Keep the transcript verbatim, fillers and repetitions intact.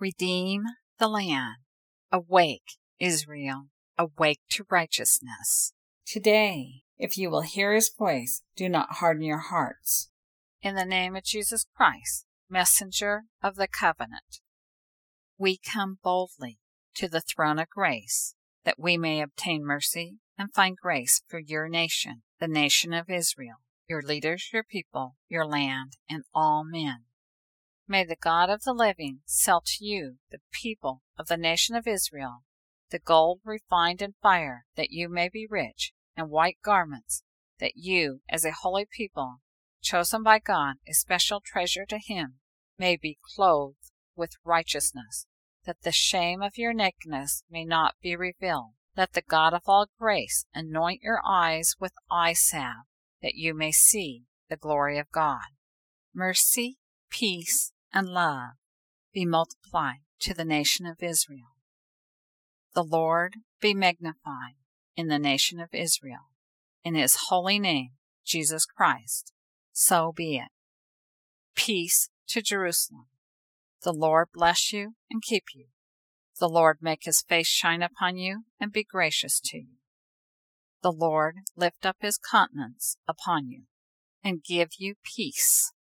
Redeem the land. Awake, Israel, awake to righteousness. Today, if you will hear his voice, do not harden your hearts. In the name of Jesus Christ, messenger of the covenant, we come boldly to the throne of grace, that we may obtain mercy and find grace for your nation, the nation of Israel, your leaders, your people, your land, and all men. May the God of the living sell to you, the people of the nation of Israel, the gold refined in fire, that you may be rich, and white garments, that you, as a holy people, chosen by God, a special treasure to him, may be clothed with righteousness, that the shame of your nakedness may not be revealed. Let the God of all grace anoint your eyes with eye salve, that you may see the glory of God. Mercy, peace, and love be multiplied to the nation of Israel. The Lord be magnified in the nation of Israel. In his holy name, Jesus Christ, so be it. Peace to Jerusalem. The Lord bless you and keep you. The Lord make his face shine upon you and be gracious to you. The Lord lift up his countenance upon you and give you peace.